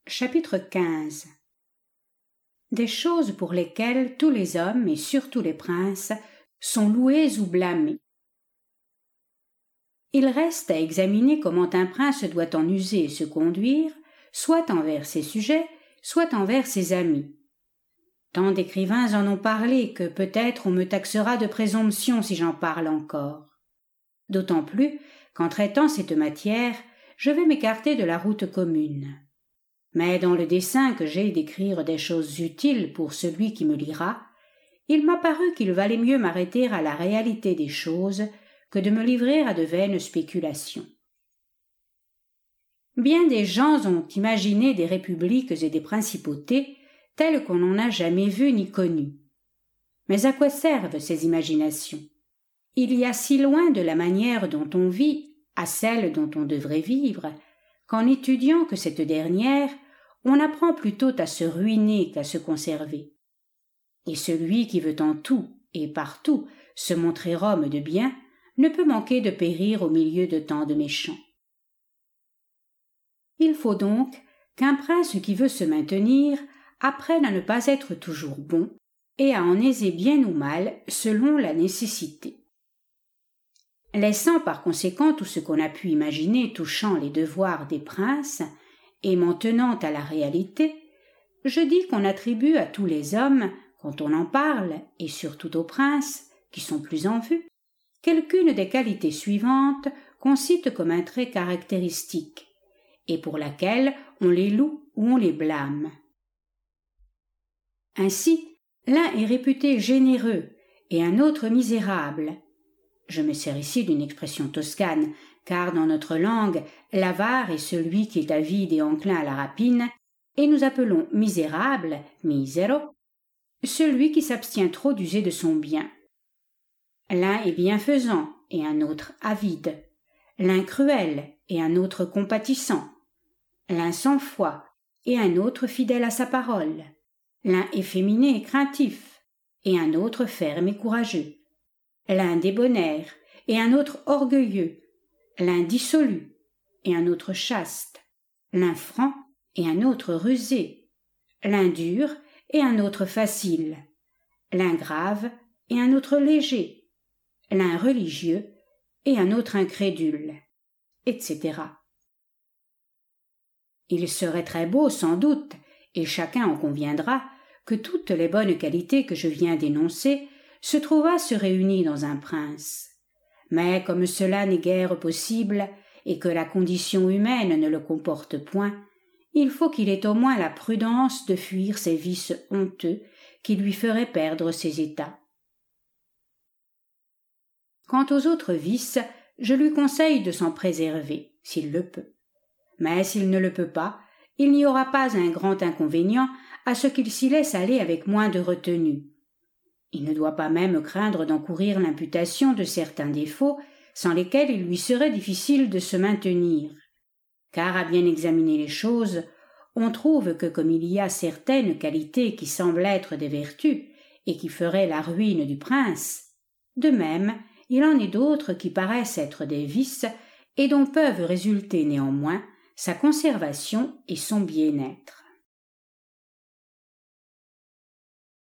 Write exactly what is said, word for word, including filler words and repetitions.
Chapitre quinze. Des choses pour lesquelles tous les hommes, et surtout les princes, sont loués ou blâmés. Il reste à examiner comment un prince doit en user et se conduire, soit envers ses sujets, soit envers ses amis. Tant d'écrivains en ont parlé que peut-être on me taxera de présomption si j'en parle encore. D'autant plus qu'en traitant cette matière, je vais m'écarter de la route commune. Mais dans le dessein que j'ai d'écrire des choses utiles pour celui qui me lira, il m'a paru qu'il valait mieux m'arrêter à la réalité des choses que de me livrer à de vaines spéculations. Bien des gens ont imaginé des républiques et des principautés telles qu'on n'en a jamais vues ni connues. Mais à quoi servent ces imaginations? Il y a si loin de la manière dont on vit à celle dont on devrait vivre, qu'en étudiant que cette dernière, on apprend plutôt à se ruiner qu'à se conserver. Et celui qui veut en tout et partout se montrer homme de bien ne peut manquer de périr au milieu de tant de méchants. Il faut donc qu'un prince qui veut se maintenir apprenne à ne pas être toujours bon et à en aiser bien ou mal selon la nécessité. Laissant par conséquent tout ce qu'on a pu imaginer touchant les devoirs des princes et m'en tenant à la réalité, je dis qu'on attribue à tous les hommes, quand on en parle, et surtout aux princes, qui sont plus en vue, quelqu'une des qualités suivantes qu'on cite comme un trait caractéristique, et pour laquelle on les loue ou on les blâme. Ainsi, l'un est réputé généreux et un autre misérable. Je me sers ici d'une expression toscane, car dans notre langue, l'avare est celui qui est avide et enclin à la rapine, et nous appelons misérable, misero, celui qui s'abstient trop d'user de son bien. L'un est bienfaisant et un autre avide, l'un cruel et un autre compatissant, l'un sans foi et un autre fidèle à sa parole, l'un efféminé et craintif et un autre ferme et courageux, l'un débonnaire et un autre orgueilleux, l'un dissolu et un autre chaste, l'un franc et un autre rusé, l'un dur et un autre facile, l'un grave et un autre léger, l'un religieux et un autre incrédule, et cetera. Il serait très beau, sans doute, et chacun en conviendra, que toutes les bonnes qualités que je viens d'énoncer se trouvassent réunies dans un prince. Mais comme cela n'est guère possible, et que la condition humaine ne le comporte point, il faut qu'il ait au moins la prudence de fuir ces vices honteux qui lui feraient perdre ses états. Quant aux autres vices, je lui conseille de s'en préserver, s'il le peut. Mais s'il ne le peut pas, il n'y aura pas un grand inconvénient à ce qu'il s'y laisse aller avec moins de retenue. Il ne doit pas même craindre d'encourir l'imputation de certains défauts sans lesquels il lui serait difficile de se maintenir. Car à bien examiner les choses, on trouve que comme il y a certaines qualités qui semblent être des vertus et qui feraient la ruine du prince, de même il en est d'autres qui paraissent être des vices et dont peuvent résulter néanmoins sa conservation et son bien-être.